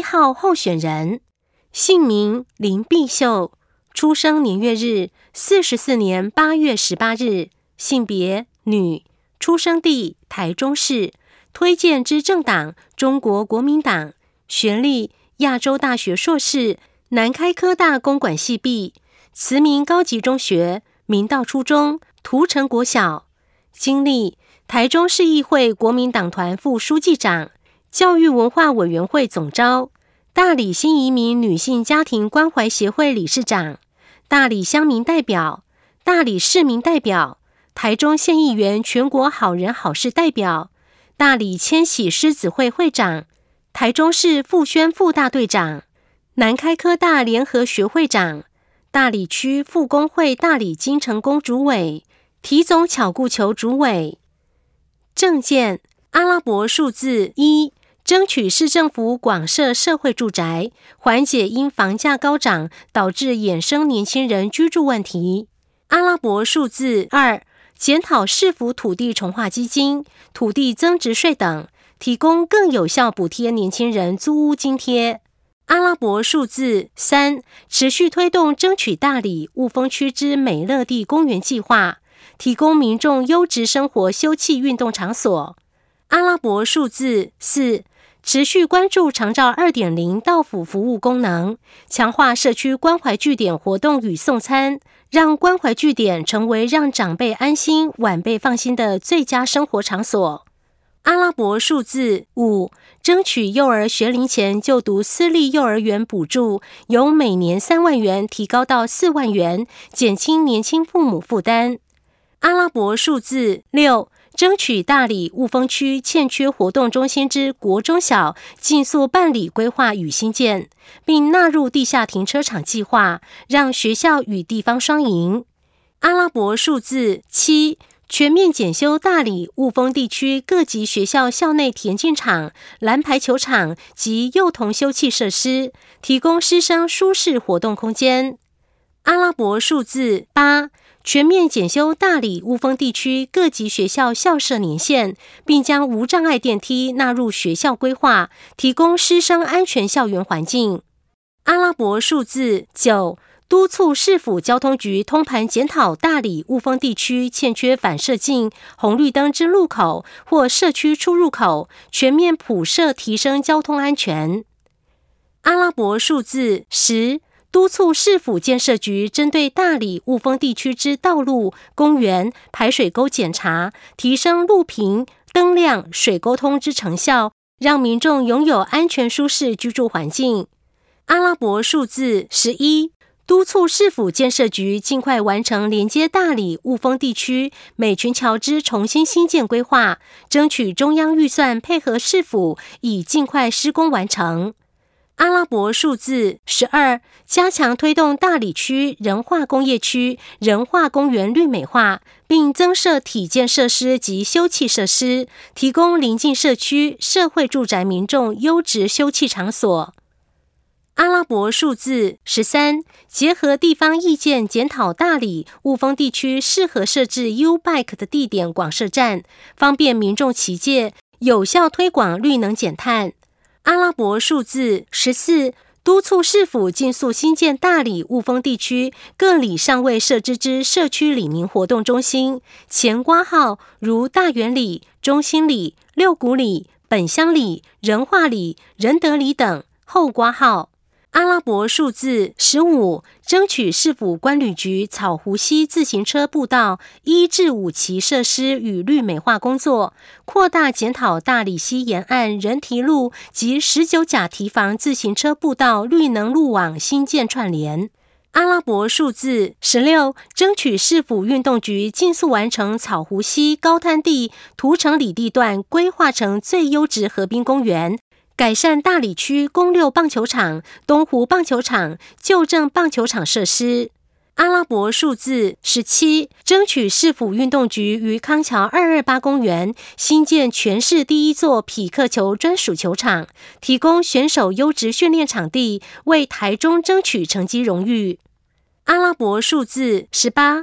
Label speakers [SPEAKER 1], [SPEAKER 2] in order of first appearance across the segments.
[SPEAKER 1] 号候选人，姓名林碧秀，出生年月日44年8月18日，性别女，出生地台中市，推荐之政党中国国民党，学历亚洲大学硕士，南开科大公管系毕，慈明高级中学、明道初中、涂城国小，经历台中市议会国民党团副书记长、教育文化委员会总召、大里新移民女性家庭关怀协会理事长、大里乡民代表、大里市民代表、台中县议员全国好人好事代表、大里千禧狮子会会长、台中市妇宣副大队长、南开科大联合学会长、大里区妇工会大里金城宫主委、体总巧固球主委。政见阿拉伯数字1，争取市政府广设社会住宅，缓解因房价高涨导致衍生年轻人居住问题。阿拉伯数字2，检讨市府土地重划基金、土地增值税等，提供更有效补贴年轻人租屋津贴。阿拉伯数字3，持续推动争取大里雾峰区之美乐地公园计划，提供民众优质生活休憩运动场所。阿拉伯数字4，持续关注长照 2.0 到府服务功能，强化社区关怀据点活动与送餐，让关怀据点成为让长辈安心、晚辈放心的最佳生活场所。阿拉伯数字5，争取幼儿学龄前就读私立幼儿园补助由每年3万元提高到4万元，减轻年轻父母负担。阿拉伯数字6，争取大里雾峰区欠缺活动中心之国中小尽速办理规划与兴建，并纳入地下停车场计划，让学校与地方双赢。阿拉伯数字7，全面检修大里雾峰地区各级学校校内田径场、篮排球场及幼童休憩设施，提供师生舒适活动空间。阿拉伯数字8，全面检修大里雾峰地区各级学校校舍年限，并将无障碍电梯纳入学校规划，提供师生安全校园环境。阿拉伯数字9，督促市府交通局通盘检讨大里雾峰地区欠缺反射镜、红绿灯之路口或社区出入口，全面普设提升交通安全。阿拉伯数字10，督促市府建设局针对大里雾峰地区之道路、公园、排水沟检查，提升路平、灯亮、水沟通之成效，让民众拥有安全舒适居住环境。阿拉伯数字11，督促市府建设局尽快完成连接大里雾峰地区美群桥之重新兴建规划，争取中央预算配合市府，以尽快施工完成。阿拉伯数字12，加强推动大里区人化工业区人化公园绿美化，并增设体健设施及休憩设施，提供邻近社区社会住宅民众优质休憩场所。阿拉伯数字13，结合地方意见检讨大里雾峰地区适合设置 U-Bike 的地点广设站，方便民众骑借，有效推广绿能减碳。阿拉伯数字14，督促市府尽速兴建大里雾峰地区各里尚未设置之社区里民活动中心，前挂号如大园里、中心里、六股里、本乡里、仁化里、仁德里等，后挂号。阿拉伯数字15，争取市府观旅局草湖溪自行车步道1至5期设施与绿美化工作，扩大检讨大里溪沿岸人堤路及19甲堤防自行车步道绿能路网新建串联。阿拉伯数字16，争取市府运动局尽速完成草湖溪高滩地涂城里地段规划成最优质河滨公园，改善大里区公六棒球场、东湖棒球场、旧正棒球场设施。阿拉伯数字17，争取市府运动局于康桥228公园新建全市第一座匹克球专属球场，提供选手优质训练场地，为台中争取成绩荣誉。阿拉伯数字18，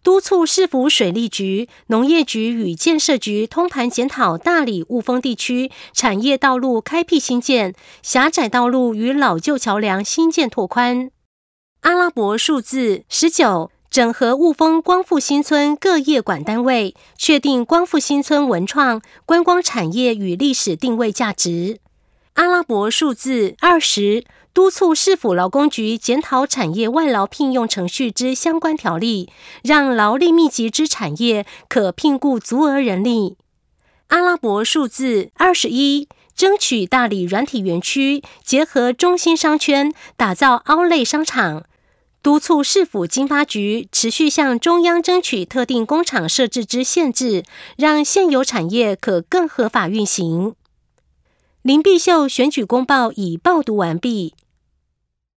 [SPEAKER 1] 督促市府水利局、农业局与建设局通盘检讨大里雾峰地区产业道路开辟新建，狭窄道路与老旧桥梁新建拓宽。阿拉伯数字19，整合雾峰光复新村各业管单位，确定光复新村文创、观光产业与历史定位价值。阿拉伯数字20，督促市府劳工局检讨产业外劳聘用程序之相关条例，让劳力密集之产业可聘雇足额人力。阿拉伯数字21，争取大里软体园区结合中心商圈，打造凹类商场，督促市府经发局持续向中央争取特定工厂设置之限制，让现有产业可更合法运行。林碧秀选举公报已报读完毕。